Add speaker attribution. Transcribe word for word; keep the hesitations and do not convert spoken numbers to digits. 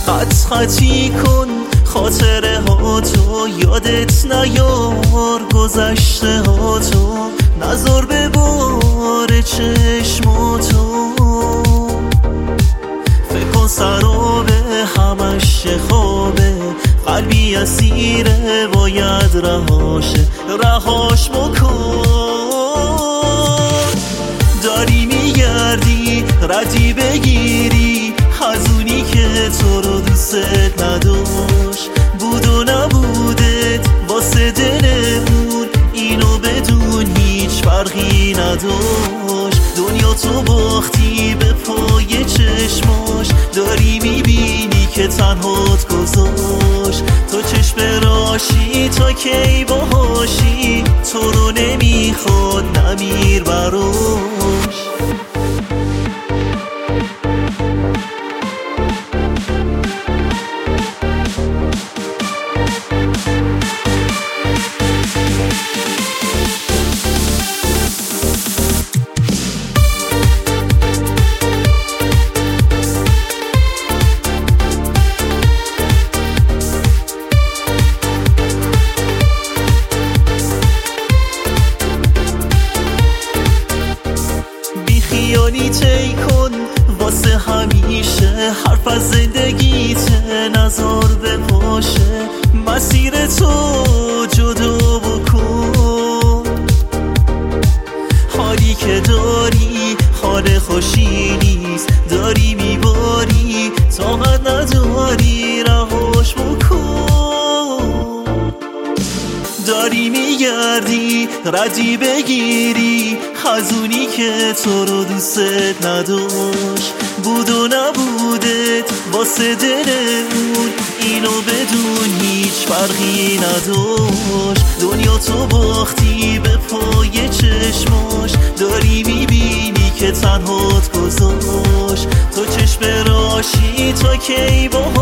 Speaker 1: خط خطی کن خاطره ها تو، یادت نیار گذشته ها تو، نظر به بار چشماتو. فکر کن سرابه همش خوابه، قلبی اسیره باید رهاشه، رهاش بکن. داری میگردی ردی بگیری از اونی که تو رو دوست نداشت، بود و نبودت واسه دلمون اینو بدون هیچ فرقی نداشت. دنیا تو باختی به پای چشماش، داری میبینی که تنهات گذاشت. تو چشم راشی تا کی باهاشی، تو رو نمیخواد نمیر براش. بیخیالی تی کن واسه همیشه، حرف از زندگیت نظر به پاشه، مسیر تو جدا بکن. حالی که داری حال خوشی نیست، داری میباری طاقت نداری رهاش بکن. داری میگردی ردی بگیری از اونی که تو رو دوست نداشت، بود و نبودت واسه دلمون اینو بدون هیچ فرقی نداشت. دنیا تو باختی به پای چشماش، داری میبینی که تنهات گذاشت. تو چشم راشی تا کی با